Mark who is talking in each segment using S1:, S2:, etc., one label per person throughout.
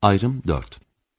S1: Ayrım 4.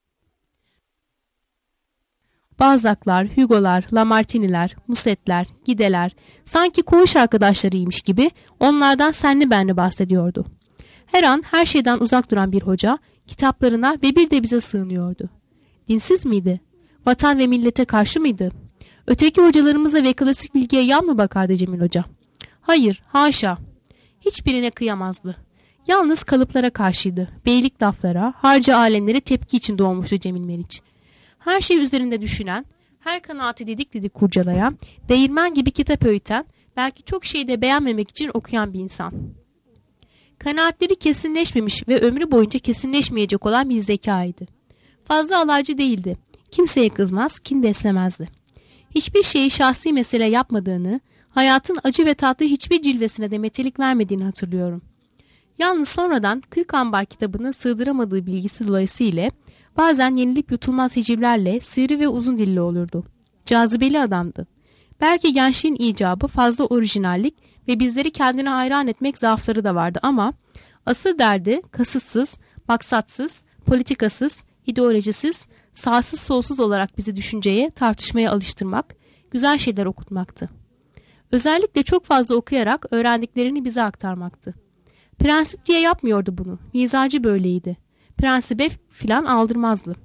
S2: Balzac'lar, Hugo'lar, Lamartine'ler, Musset'ler, Gide'ler sanki koğuş arkadaşlarıymış gibi onlardan senli benli bahsediyordu. Her an her şeyden uzak duran bir hoca kitaplarına ve bir de bize sığınıyordu. Dinsiz miydi? Vatan ve millete karşı mıydı? Öteki hocalarımıza ve klasik bilgiye yan mı bakardı Cemil Hoca? Hayır, haşa. Hiçbirine kıyamazdı. Yalnız kalıplara karşıydı. Beylik laflara, harca alemlere tepki için doğmuştu Cemil Meriç. Her şey üzerinde düşünen, her kanaati didik didik kurcalayan, değirmen gibi kitap öğüten, belki çok şeyi de beğenmemek için okuyan bir insan. Kanaatleri kesinleşmemiş ve ömrü boyunca kesinleşmeyecek olan bir zekaydı. Fazla alaycı değildi. Kimseye kızmaz, kin beslemezdi. Hiçbir şeyi şahsi mesele yapmadığını, hayatın acı ve tatlı hiçbir cilvesine de metelik vermediğini hatırlıyorum. Yalnız sonradan 40 ambar kitabına sığdıramadığı bilgisi dolayısıyla bazen yenilip yutulmaz hicivlerle sivri ve uzun dilli olurdu. Cazibeli adamdı. Belki gençliğin icabı fazla orijinallik ve bizleri kendine hayran etmek zaafları da vardı ama asıl derdi kasıtsız, maksatsız, politikasız, ideolojisiz, sağsız solsuz olarak bizi düşünceye, tartışmaya alıştırmak, güzel şeyler okutmaktı. Özellikle çok fazla okuyarak öğrendiklerini bize aktarmaktı. Prensip diye yapmıyordu bunu. Mizacı böyleydi. Prensibe filan aldırmazdı.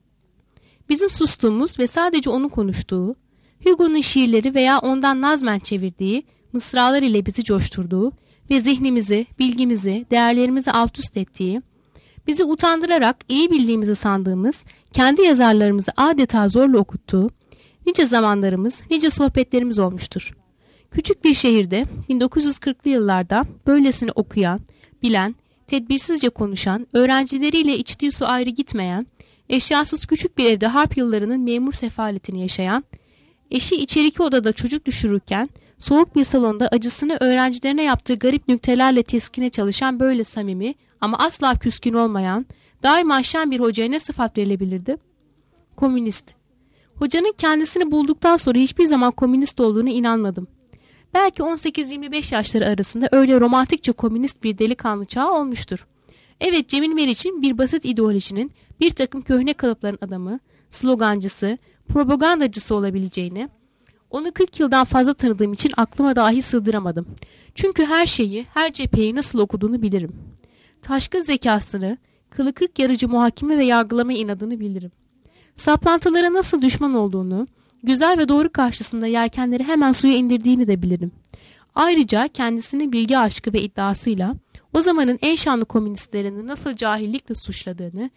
S2: Bizim sustuğumuz ve sadece onun konuştuğu, Hugo'nun şiirleri veya ondan nazmen çevirdiği mısralar ile bizi coşturduğu ve zihnimizi, bilgimizi, değerlerimizi alt üst ettiği, bizi utandırarak iyi bildiğimizi sandığımız, kendi yazarlarımızı adeta zorla okuttuğu, nice zamanlarımız, nice sohbetlerimiz olmuştur. Küçük bir şehirde 1940'lı yıllarda böylesini okuyan, bilen, tedbirsizce konuşan, öğrencileriyle içtiği su ayrı gitmeyen, eşyasız küçük bir evde harp yıllarının memur sefaletini yaşayan, eşi içeriki odada çocuk düşürürken, soğuk bir salonda acısını öğrencilerine yaptığı garip nüktelerle teskine çalışan böyle samimi ama asla küskün olmayan, daima şen bir hocaya ne sıfat verilebilirdi? Komünist. Hocanın kendisini bulduktan sonra hiçbir zaman komünist olduğunu inanmadım. Belki 18-25 yaşları arasında öyle romantikçe komünist bir delikanlı çağı olmuştur. Evet, Cemil Meriç'in bir basit ideolojinin bir takım köhne kalıpların adamı, slogancısı, propagandacısı olabileceğini, onu 40 yıldan fazla tanıdığım için aklıma dahi sığdıramadım. Çünkü her şeyi, her cepheyi nasıl okuduğunu bilirim. Taşkın zekasını, kılı kırk yarıcı muhakeme ve yargılama inadını bilirim. Saplantılara nasıl düşman olduğunu, güzel ve doğru karşısında yelkenleri hemen suya indirdiğini de bilirim. Ayrıca kendisini bilgi aşkı ve iddiasıyla o zamanın en şanlı komünistlerini nasıl cahillikle suçladığını,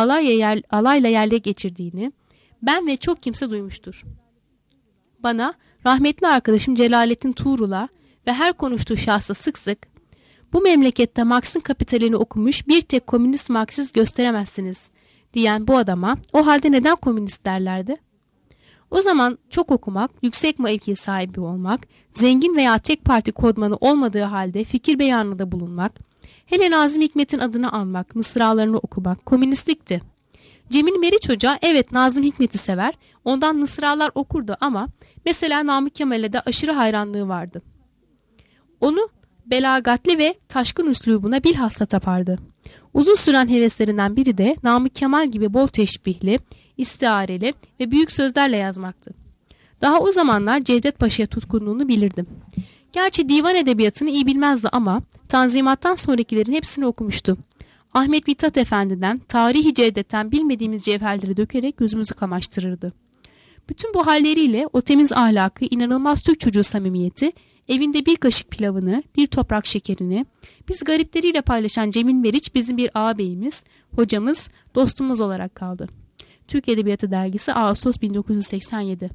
S2: alayla yerle geçirdiğini ben ve çok kimse duymuştur. Bana rahmetli arkadaşım Celalettin Tuğrul'a ve her konuştuğu şahsa sık sık "Bu memlekette Marx'ın Kapitalini okumuş bir tek komünist Marksist gösteremezsiniz" diyen bu adama o halde neden komünist derlerdi? O zaman çok okumak, yüksek mevki sahibi olmak, zengin veya tek parti kodmanı olmadığı halde fikir beyanında bulunmak, hele Nazım Hikmet'in adını almak, mısralarını okumak komünistlikti. Cemil Meriç Hoca evet Nazım Hikmet'i sever, ondan mısralar okurdu ama mesela Namık Kemal'e de aşırı hayranlığı vardı. Onu belagatli ve taşkın üslubuna bilhassa tapardı. Uzun süren heveslerinden biri de Namık Kemal gibi bol teşbihli, istiareli ve büyük sözlerle yazmaktı. Daha o zamanlar Cevdet Paşa'ya tutkunluğunu bilirdim. Gerçi divan edebiyatını iyi bilmezdi ama Tanzimat'tan sonrakilerin hepsini okumuştu. Ahmet Mithat Efendi'den, Tarihi Cevdet'ten bilmediğimiz cevherleri dökerek gözümüzü kamaştırırdı. Bütün bu halleriyle o temiz ahlakı, inanılmaz Türk çocuğu samimiyeti, evinde bir kaşık pilavını, bir toprak şekerini, biz garipleriyle paylaşan Cemil Meriç bizim bir ağabeyimiz, hocamız, dostumuz olarak kaldı. Türk Edebiyatı Dergisi Ağustos 1987.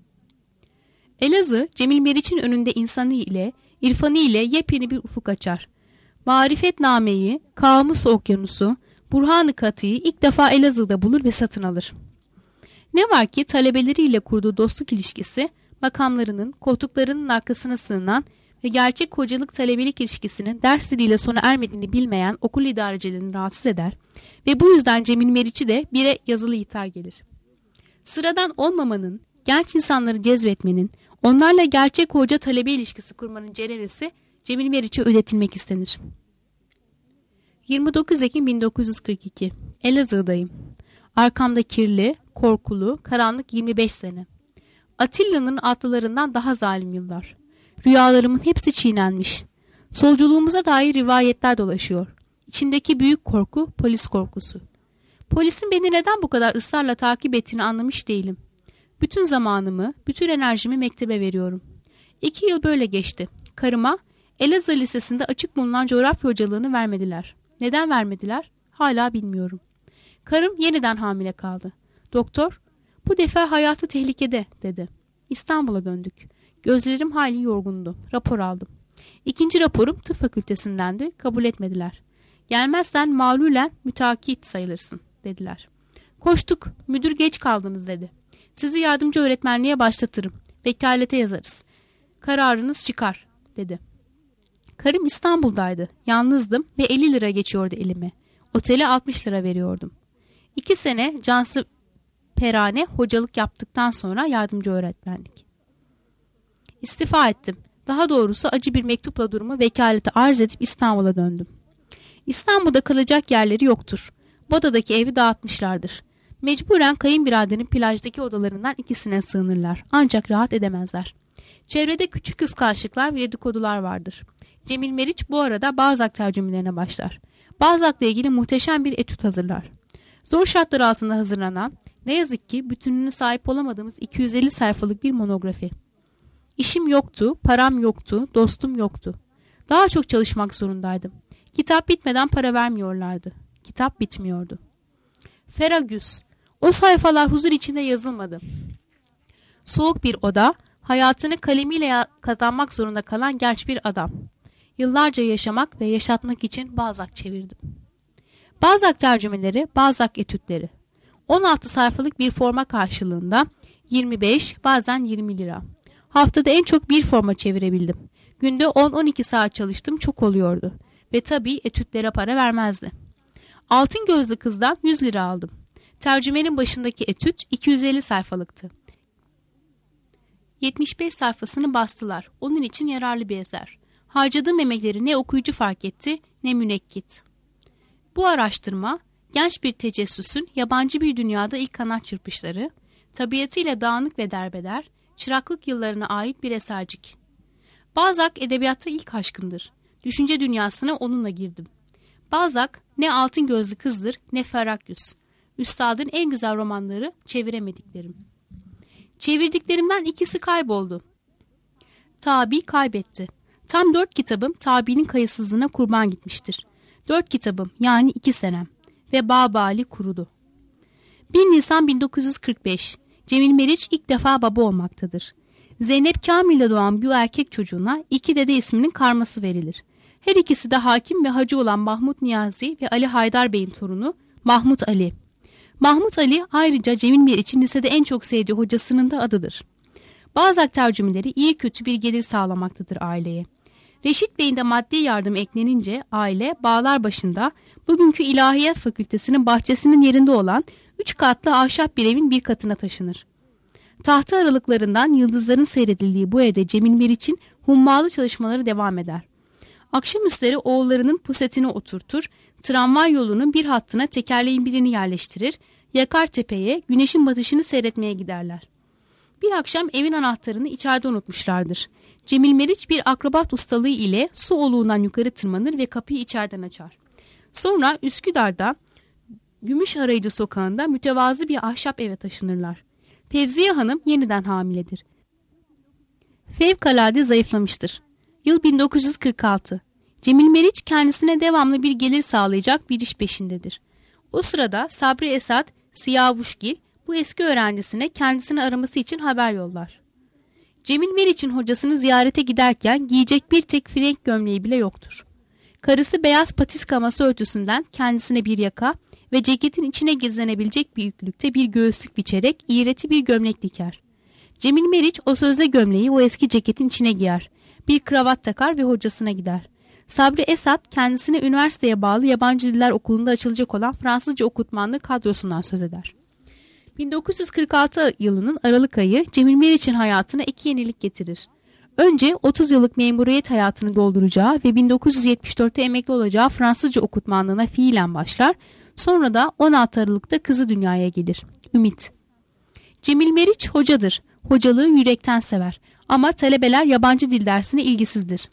S2: Elazığ, Cemil Meriç'in önünde insanı ile, irfanı ile yepyeni bir ufuk açar. Marifetname'yi, Kamus Okyanusu, Burhan-ı Katı'yı ilk defa Elazığ'da bulur ve satın alır. Ne var ki talebeleriyle kurduğu dostluk ilişkisi, makamlarının, koltuklarının arkasına sığınan ve gerçek hocalık talebelik ilişkisinin ders diliyle sona ermediğini bilmeyen okul idarecilerini rahatsız eder ve bu yüzden Cemil Meriç'i de bire yazılı ithal gelir. Sıradan olmamanın, genç insanları cezbetmenin, onlarla gerçek hoca talebe ilişkisi kurmanın ceremesi Cemil Meriç'e ödetilmek istenir. 29 Ekim 1942. Elazığ'dayım. Arkamda kirli, korkulu, karanlık 25 sene. Atilla'nın atlılarından daha zalim yıllar. Rüyalarımın hepsi çiğnenmiş. Solculuğumuza dair rivayetler dolaşıyor. İçimdeki büyük korku polis korkusu. Polisin beni neden bu kadar ısrarla takip ettiğini anlamış değilim. Bütün zamanımı, bütün enerjimi mektebe veriyorum. 2 yıl böyle geçti. Karıma Elazığ Lisesi'nde açık bulunan coğrafya hocalığını vermediler. Neden vermediler? Hala bilmiyorum. Karım yeniden hamile kaldı. Doktor, bu defa hayatı tehlikede dedi. İstanbul'a döndük. Gözlerim hali yorgundu. Rapor aldım. 2. raporum tıp fakültesindendi. Kabul etmediler. Gelmezsen malulen müteakit sayılırsın dediler. Koştuk. Müdür geç kaldınız dedi. Sizi yardımcı öğretmenliğe başlatırım. Vekalete yazarız. Kararınız çıkar dedi. Karım İstanbul'daydı. Yalnızdım ve 50 lira geçiyordu elime. Otele 60 lira veriyordum. 2 sene cansı perane hocalık yaptıktan sonra yardımcı öğretmenlik. İstifa ettim. Daha doğrusu acı bir mektupla durumu vekalete arz edip İstanbul'a döndüm. İstanbul'da kalacak yerleri yoktur. Boda'daki evi dağıtmışlardır. Mecburen kayınbiraderin plajdaki odalarından ikisine sığınırlar. Ancak rahat edemezler. Çevrede küçük kıskançlıklar ve dedikodular vardır. Cemil Meriç bu arada Balzac tercümelerine başlar. Balzac'la ilgili muhteşem bir etüt hazırlar. Zor şartlar altında hazırlanan, ne yazık ki bütünlüğüne sahip olamadığımız 250 sayfalık bir monografi. İşim yoktu, param yoktu, dostum yoktu. Daha çok çalışmak zorundaydım. Kitap bitmeden para vermiyorlardı. Kitap bitmiyordu. Ferragus. O sayfalar huzur içinde yazılmadı. Soğuk bir oda, hayatını kalemiyle kazanmak zorunda kalan genç bir adam. Yıllarca yaşamak ve yaşatmak için Balzac çevirdim. Balzac tercümeleri, Balzac etütleri. 16 sayfalık bir forma karşılığında 25, bazen 20 lira. Haftada en çok bir forma çevirebildim. Günde 10-12 saat çalıştım, çok oluyordu. Ve tabii etütlere para vermezdi. Altın Gözlü Kız'dan 100 lira aldım. Tercümenin başındaki etüt 250 sayfalıktı. 75 sayfasını bastılar. Onun için yararlı bir eser. Harcadığım emekleri ne okuyucu fark etti ne münekkit. Bu araştırma genç bir tecessüsün yabancı bir dünyada ilk kanat çırpışları, tabiatıyla dağınık ve derbeder, çıraklık yıllarına ait bir esercik. Balzac edebiyatta ilk aşkımdır. Düşünce dünyasına onunla girdim. Balzac ne Altın Gözlü Kız'dır ne Ferragus. Üstadın en güzel romanları çeviremediklerim. Çevirdiklerimden ikisi kayboldu. Tabi kaybetti. Tam 4 kitabım Tabi'nin kayıtsızlığına kurban gitmiştir. 4 kitabım yani 2 senem. Ve Babali kurudu. 1 Nisan 1945. Cemil Meriç ilk defa baba olmaktadır. Zeynep Kamil'de doğan bu erkek çocuğuna 2 dede isminin karması verilir. Her ikisi de hakim ve hacı olan Mahmut Niyazi ve Ali Haydar Bey'in torunu Mahmut Ali. Mahmut Ali ayrıca Cemil Meriç'in lisede en çok sevdiği hocasının da adıdır. Balzac tercümeleri iyi kötü bir gelir sağlamaktadır aileye. Reşit Bey'in de maddi yardım eklenince aile bağlar başında bugünkü İlahiyat Fakültesinin bahçesinin yerinde olan 3 katlı ahşap bir evin bir katına taşınır. Tahta aralıklarından yıldızların seyredildiği bu evde Cemil Meriç'in hummalı çalışmaları devam eder. Akşamüstleri oğullarının pusetine oturtur, tramvay yolunun bir hattına tekerleğin birini yerleştirir, Yakartepe'ye güneşin batışını seyretmeye giderler. Bir akşam evin anahtarını içeride unutmuşlardır. Cemil Meriç bir akrobat ustalığı ile su oluğundan yukarı tırmanır ve kapıyı içeriden açar. Sonra Üsküdar'da Gümüş Arayıcı Sokağı'nda mütevazı bir ahşap eve taşınırlar. Fevziye Hanım yeniden hamiledir. Fevkalade zayıflamıştır. Yıl 1946. Cemil Meriç kendisine devamlı bir gelir sağlayacak bir iş peşindedir. O sırada Sabri Esat Siyavuşgil bu eski öğrencisine kendisini araması için haber yollar. Cemil Meriç'in hocasını ziyarete giderken giyecek bir tek frenk gömleği bile yoktur. Karısı beyaz patiska masa örtüsünden kendisine bir yaka ve ceketin içine gizlenebilecek büyüklükte bir göğüslük biçerek iğreti bir gömlek diker. Cemil Meriç o sözde gömleği o eski ceketin içine giyer. Bir kravat takar ve hocasına gider. Sabri Esat kendisine üniversiteye bağlı yabancı diller okulunda açılacak olan Fransızca okutmanlığı kadrosundan söz eder. 1946 yılının Aralık ayı Cemil Meriç'in hayatına 2 yenilik getirir. Önce 30 yıllık memuriyet hayatını dolduracağı ve 1974'te emekli olacağı Fransızca okutmanlığına fiilen başlar. Sonra da 16 Aralık'ta kızı dünyaya gelir. Ümit. Cemil Meriç hocadır. Hocalığı yürekten sever. Ama talebeler yabancı dil dersine ilgisizdir.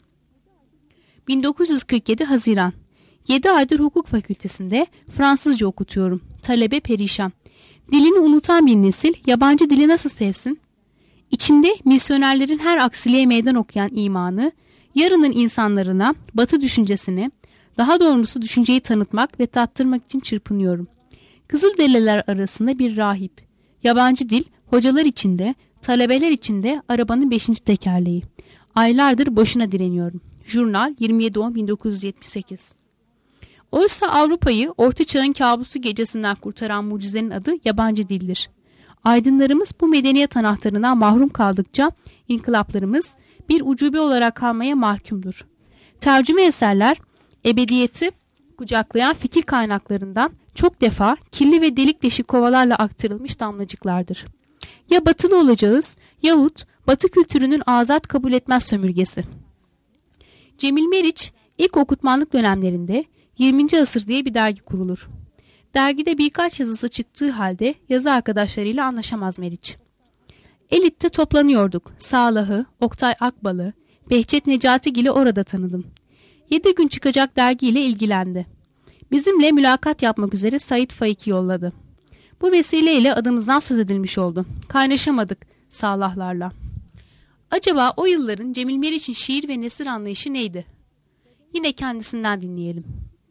S2: 1947 Haziran. 7 aydır hukuk fakültesinde Fransızca okutuyorum. Talebe perişan. Dilini unutan bir nesil yabancı dili nasıl sevsin? İçimde misyonerlerin her aksiliğe meydan okuyan imanı, yarının insanlarına Batı düşüncesini, daha doğrusu düşünceyi tanıtmak ve tattırmak için çırpınıyorum. Kızılderililer arasında bir rahip. Yabancı dil, hocalar içinde, talebeler içinde arabanın 5. tekerleği. Aylardır boşuna direniyorum. Jurnal 27.10.1978. Oysa Avrupa'yı Orta Çağ'ın kabusu gecesinden kurtaran mucizenin adı yabancı dildir. Aydınlarımız bu medeniyet anahtarından mahrum kaldıkça inkılaplarımız bir ucube olarak kalmaya mahkumdur. Tercüme eserler ebediyeti kucaklayan fikir kaynaklarından çok defa kirli ve delik deşik kovalarla aktarılmış damlacıklardır. Ya batılı olacağız yahut batı kültürünün azat kabul etmez sömürgesi. Cemil Meriç ilk okutmanlık dönemlerinde 20. Asır diye bir dergi kurulur. Dergide birkaç yazısı çıktığı halde yazı arkadaşlarıyla anlaşamaz Meriç. Elit'te toplanıyorduk. Salah'ı, Oktay Akbal'ı, Behçet Necatigil'i orada tanıdım. 7 gün çıkacak dergiyle ilgilendi. Bizimle mülakat yapmak üzere Said Faik'i yolladı. Bu vesileyle adımızdan söz edilmiş oldu. Kaynaşamadık Salahlarla. Acaba o yılların Cemil Meriç'in şiir ve nesir anlayışı neydi? Yine kendisinden dinleyelim.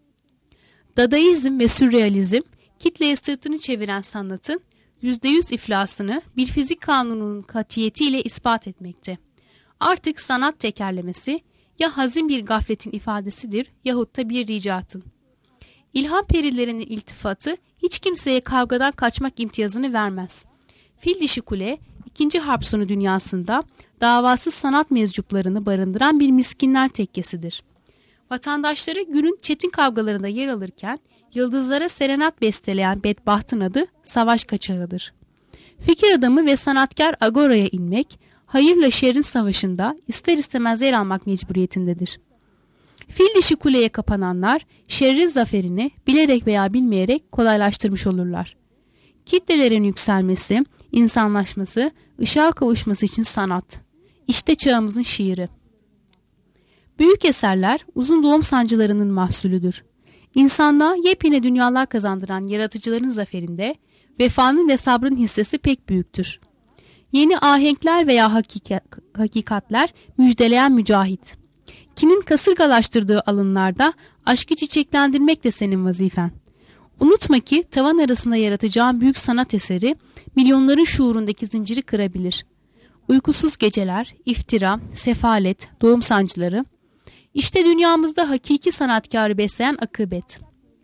S2: Dadaizm ve sürrealizm, kitleye sırtını çeviren sanatın %100 iflasını bir fizik kanununun katiyetiyle ispat etmekte. Artık sanat tekerlemesi ya hazin bir gafletin ifadesidir yahut da bir ricatın. İlham perilerinin iltifatı hiç kimseye kavgadan kaçmak imtiyazını vermez. Fil dişi kule, 2. Harp sonu dünyasında davasız sanat meczuplarını barındıran bir miskinler tekkesidir. Vatandaşları günün çetin kavgalarında yer alırken yıldızlara serenat besteleyen bedbahtın adı savaş kaçağıdır. Fikir adamı ve sanatkar agoraya inmek, hayırla şerrin savaşında ister istemez yer almak mecburiyetindedir. Fil dişi kuleye kapananlar şerrin zaferini bilerek veya bilmeyerek kolaylaştırmış olurlar. Kitlelerin yükselmesi, insanlaşması, ışığa kavuşması için sanat. İşte çağımızın şiiri. Büyük eserler uzun doğum sancılarının mahsulüdür. İnsanlığa yepyeni dünyalar kazandıran yaratıcıların zaferinde vefanın ve sabrın hissesi pek büyüktür. Yeni ahenkler veya hakikatler müjdeleyen mücahit. Kinin kasırgalaştırdığı alınlarda aşkı çiçeklendirmek de senin vazifen. Unutma ki tavan arasında yaratacağın büyük sanat eseri milyonların şuurundaki zinciri kırabilir. Uykusuz geceler, iftira, sefalet, doğum sancıları, İşte dünyamızda hakiki sanatkarı besleyen akıbet.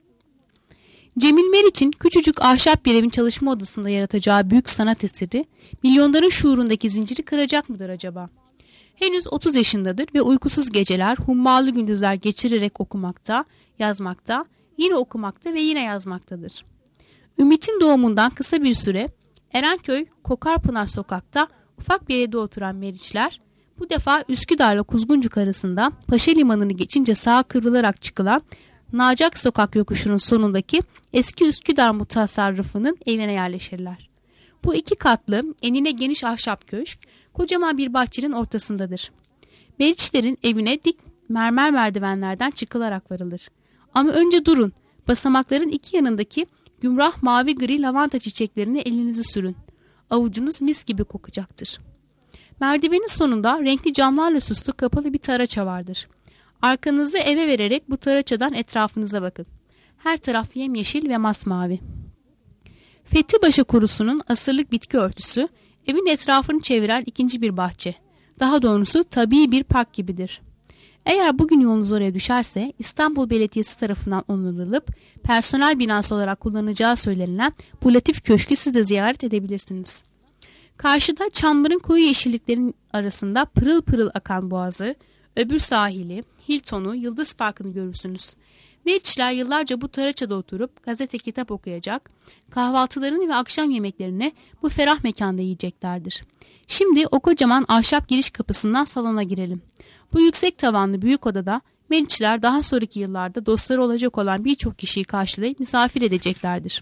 S2: Cemil Meriç'in küçücük ahşap bir evin çalışma odasında yaratacağı büyük sanat eseri milyonların şuurundaki zinciri kıracak mıdır acaba? Henüz 30 yaşındadır ve uykusuz geceler, hummalı gündüzler geçirerek okumakta, yazmakta, yine okumakta ve yine yazmaktadır. Ümit'in doğumundan kısa bir süre Erenköy Kokarpınar sokakta ufak bir evde oturan Meriçler, bu defa Üsküdar'la Kuzguncuk arasında Paşa Limanı'nı geçince sağa kıvrılarak çıkılan Nacak Sokak yokuşunun sonundaki eski Üsküdar mutasarrıfının evine yerleşirler. Bu 2 katlı enine geniş ahşap köşk kocaman bir bahçenin ortasındadır. Meriçlerin evine dik mermer merdivenlerden çıkılarak varılır. Ama önce durun, basamakların 2 yanındaki gümrah mavi gri lavanta çiçeklerine elinizi sürün. Avucunuz mis gibi kokacaktır. Merdivenin sonunda renkli camlarla süslü kapalı bir taraça vardır. Arkanızı eve vererek bu taraçadan etrafınıza bakın. Her taraf yemyeşil ve masmavi. Fethibaşı kurusunun asırlık bitki örtüsü, evin etrafını çeviren ikinci bir bahçe. Daha doğrusu tabii bir park gibidir. Eğer bugün yolunuz oraya düşerse İstanbul Belediyesi tarafından onarılıp personel binası olarak kullanacağı söylenilen bu latif köşkü siz de ziyaret edebilirsiniz. Karşıda çamların koyu yeşilliklerin arasında pırıl pırıl akan boğazı, öbür sahili, Hilton'u, Yıldız Parkı'nı görürsünüz. Meriçler yıllarca bu taraçada oturup gazete kitap okuyacak, kahvaltılarını ve akşam yemeklerini bu ferah mekanda yiyeceklerdir. Şimdi o kocaman ahşap giriş kapısından salona girelim. Bu yüksek tavanlı büyük odada Meriçler daha sonraki yıllarda dostları olacak olan birçok kişiyi karşılayıp misafir edeceklerdir.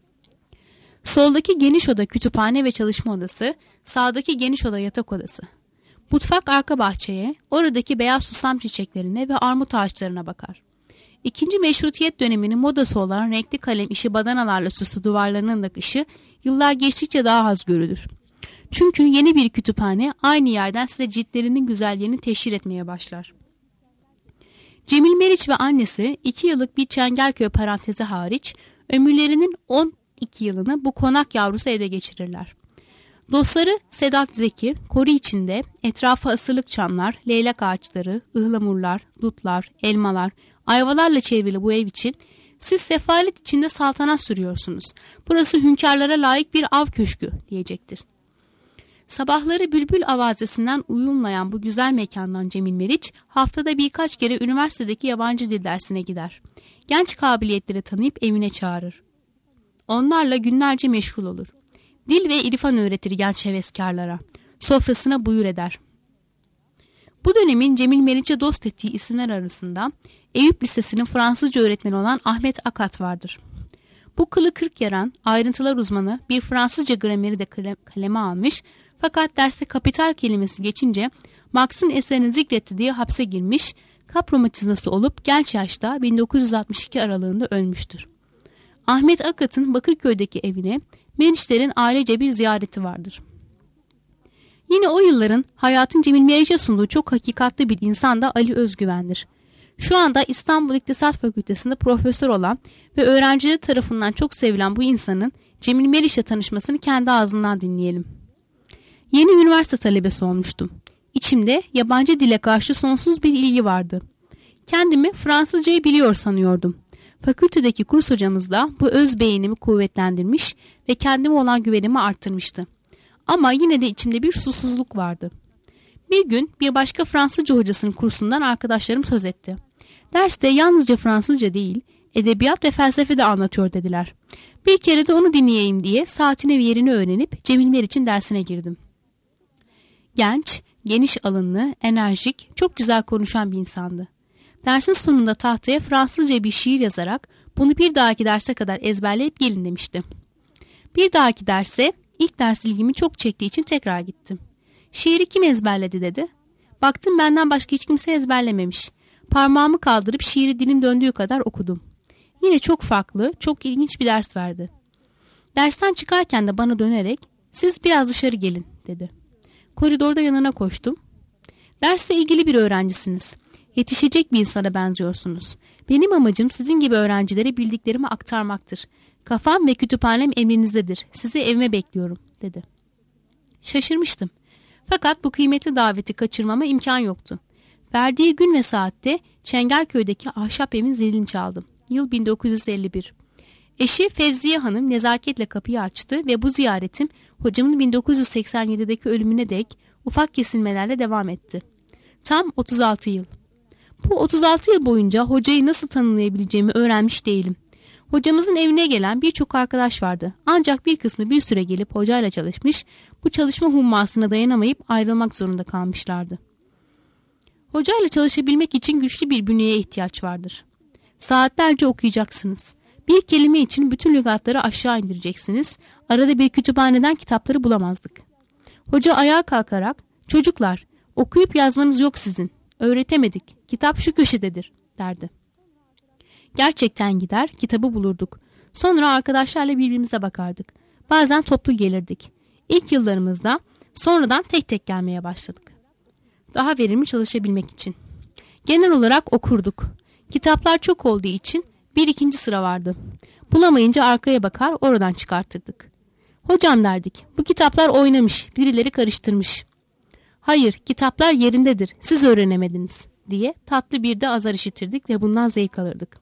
S2: Soldaki geniş oda kütüphane ve çalışma odası, sağdaki geniş oda yatak odası. Mutfak arka bahçeye, oradaki beyaz susam çiçeklerine ve armut ağaçlarına bakar. İkinci Meşrutiyet döneminin modası olan renkli kalem işi badanalarla süslü duvarlarının nakışı yıllar geçtikçe daha az görülür. Çünkü yeni bir kütüphane aynı yerden size ciltlerinin güzelliğini teşhir etmeye başlar. Cemil Meriç ve annesi 2 yıllık bir Çengelköy parantezi hariç ömürlerinin 12 yılını bu konak yavrusu evde geçirirler. Dostları Sedat Zeki, koru içinde etrafa asırlık çamlar, leylak ağaçları, ıhlamurlar, dutlar, elmalar, ayvalarla çevrili bu ev için siz sefalet içinde saltanat sürüyorsunuz. Burası hünkârlara layık bir av köşkü diyecektir. Sabahları bülbül avazesinden uyumlayan bu güzel mekandan Cemil Meriç haftada birkaç kere üniversitedeki yabancı dil dersine gider. Genç kabiliyetleri tanıyıp evine çağırır. Onlarla günlerce meşgul olur. Dil ve irfan öğretir genç heveskarlara. Sofrasına buyur eder. Bu dönemin Cemil Meriç'e dost ettiği isimler arasında Eyüp Lisesi'nin Fransızca öğretmeni olan Ahmet Akat vardır. Bu kılı kırk yaran, ayrıntılar uzmanı bir Fransızca grameri de kaleme almış, fakat derste kapital kelimesi geçince Marx'ın eserini zikretti diye hapse girmiş, kalp romatizması olup genç yaşta 1962 aralığında ölmüştür. Ahmet Akat'ın Bakırköy'deki evine Meriçlerin ailece bir ziyareti vardır. Yine o yılların hayatın Cemil Meriç'e sunduğu çok hakikatli bir insan da Ali Özgüven'dir. Şu anda İstanbul İktisat Fakültesi'nde profesör olan ve öğrencileri tarafından çok sevilen bu insanın Cemil Meriç'le tanışmasını kendi ağzından dinleyelim. Yeni üniversite talebesi olmuştum. İçimde yabancı dile karşı sonsuz bir ilgi vardı. Kendimi Fransızcayı biliyor sanıyordum. Fakültedeki kurs hocamız da bu öz beğenimi kuvvetlendirmiş ve kendime olan güvenimi arttırmıştı. Ama yine de içimde bir susuzluk vardı. Bir gün bir başka Fransızca hocasının kursundan arkadaşlarım söz etti. Derste yalnızca Fransızca değil, edebiyat ve felsefe de anlatıyor dediler. Bir kere de onu dinleyeyim diye saatini ve yerini öğrenip Cemil Meriç'in dersine girdim. Genç, geniş alınlı, enerjik, çok güzel konuşan bir insandı. Dersin sonunda tahtaya Fransızca bir şiir yazarak bunu bir dahaki derse kadar ezberleyip gelin demişti. Bir dahaki derse ilk ders ilgimi çok çektiği için tekrar gittim. Şiiri kim ezberledi dedi. Baktım benden başka hiç kimse ezberlememiş. Parmağımı kaldırıp şiiri dilim döndüğü kadar okudum. Yine çok farklı, çok ilginç bir ders verdi. Dersten çıkarken de bana dönerek siz biraz dışarı gelin dedi. Koridorda yanına koştum. Dersle ilgili bir öğrencisiniz. Yetişecek bir insana benziyorsunuz. Benim amacım sizin gibi öğrencilere bildiklerimi aktarmaktır. Kafam ve kütüphanem emrinizdedir. Sizi evime bekliyorum dedi. Şaşırmıştım. Fakat bu kıymetli daveti kaçırmama imkan yoktu. Verdiği gün ve saatte Çengelköy'deki ahşap evin zilini çaldım. Yıl 1951. Eşi Fevziye Hanım nezaketle kapıyı açtı ve bu ziyaretim hocamın 1987'deki ölümüne dek ufak kesilmelerle devam etti. Tam 36 yıl. Bu 36 yıl boyunca hocayı nasıl tanımlayabileceğimi öğrenmiş değilim. Hocamızın evine gelen birçok arkadaş vardı. Ancak bir kısmı bir süre gelip hocayla çalışmış, bu çalışma hummasına dayanamayıp ayrılmak zorunda kalmışlardı. Hocayla çalışabilmek için güçlü bir bünyeye ihtiyaç vardır. Saatlerce okuyacaksınız. Bir kelime için bütün lügatları aşağı indireceksiniz. Arada bir kütüphaneden kitapları bulamazdık. Hoca ayağa kalkarak, "Çocuklar, okuyup yazmanız yok sizin. Öğretemedik. Kitap şu köşededir," derdi. Gerçekten gider, kitabı bulurduk. Sonra arkadaşlarla birbirimize bakardık. Bazen toplu gelirdik. İlk yıllarımızda sonradan tek tek gelmeye başladık. Daha verimli çalışabilmek için. Genel olarak okurduk. Kitaplar çok olduğu için bir ikinci sıra vardı. Bulamayınca arkaya bakar oradan çıkartırdık. "Hocam," derdik, "bu kitaplar oynamış, birileri karıştırmış." "Hayır, kitaplar yerindedir, siz öğrenemediniz," diye tatlı bir de azar işitirdik ve bundan zevk alırdık.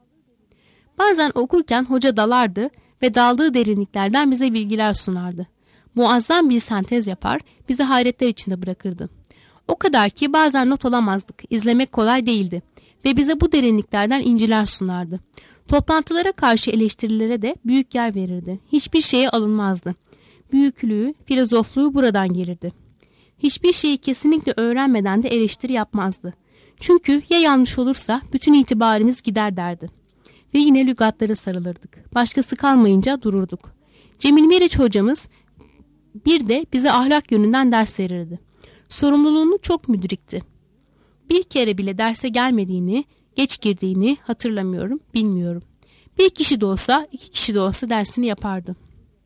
S2: Bazen okurken hoca dalardı ve daldığı derinliklerden bize bilgiler sunardı. Muazzam bir sentez yapar, bizi hayretler içinde bırakırdı. O kadar ki bazen not alamazdık, izlemek kolay değildi. ve bize bu derinliklerden inciler sunardı. Toplantılara karşı eleştirilere de büyük yer verirdi. Hiçbir şeye alınmazdı. Büyüklüğü, filozofluğu buradan gelirdi. Hiçbir şeyi kesinlikle öğrenmeden de eleştiri yapmazdı. Çünkü ya yanlış olursa bütün itibarımız gider derdi. Ve yine lügatlara sarılırdık. Başkası kalmayınca dururduk. Cemil Meriç hocamız bir de bize ahlak yönünden ders verirdi. Sorumluluğunu çok müdrikti. Bir kere bile derse gelmediğini, geç girdiğini hatırlamıyorum, bilmiyorum. Bir kişi de olsa, 2 kişi de olsa dersini yapardı.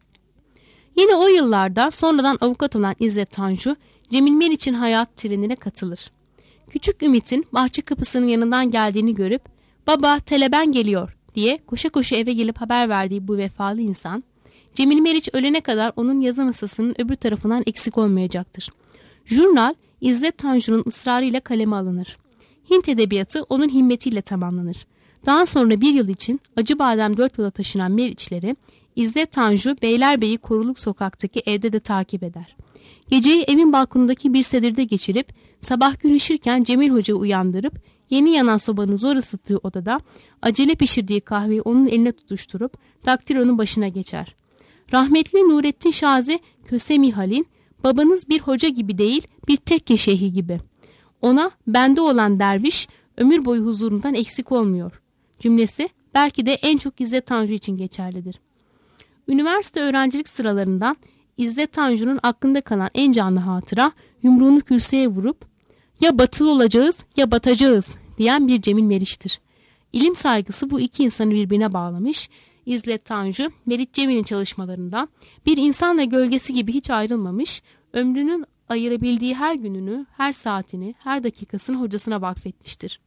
S2: Yine o yıllarda sonradan avukat olan İzzet Tanju, Cemil Meriç'in hayat trenine katılır. Küçük Ümit'in bahçe kapısının yanından geldiğini görüp "Baba, teleben geliyor" diye koşa koşa eve gelip haber verdiği bu vefalı insan, Cemil Meriç ölene kadar onun yazı masasının öbür tarafından eksik olmayacaktır. Jurnal, İzzet Tanju'nun ısrarıyla kaleme alınır. Hint edebiyatı onun himmetiyle tamamlanır. Daha sonra bir yıl için Acıbadem 4 yola taşınan Meriçleri, İzzet Tanju, Beylerbeyi Koruluk Sokak'taki evde de takip eder. Geceyi evin balkonundaki bir sedirde geçirip, sabah gün ışırken Cemil Hoca'yı uyandırıp, yeni yanan sobanın zor ısıttığı odada, acele pişirdiği kahveyi onun eline tutuşturup, daktilonun başına geçer. Rahmetli Nurettin Şazi Kösemi Halil, "Babanız bir hoca gibi değil, bir tekke şeyhi gibi. Ona bende olan derviş, ömür boyu huzurundan eksik olmuyor" cümlesi belki de en çok İzzet Tanju için geçerlidir. Üniversite öğrencilik sıralarından İzzet Tanju'nun aklında kalan en canlı hatıra, yumruğunu kürsüye vurup "Ya batılı olacağız ya batacağız" diyen bir Cemil Meriç'tir. İlim saygısı bu iki insanı birbirine bağlamış. İzzet Tanju, Meriç Cemil'in çalışmalarından bir insanla gölgesi gibi hiç ayrılmamış, ömrünün ayırabildiği her gününü, her saatini, her dakikasını hocasına vakfetmiştir.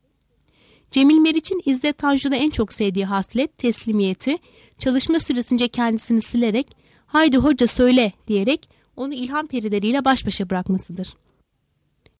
S2: Cemil Meriç'in İzzet Tanju'da en çok sevdiği haslet, teslimiyeti, çalışma süresince kendisini silerek "Haydi hoca söyle" diyerek onu ilham perileriyle baş başa bırakmasıdır.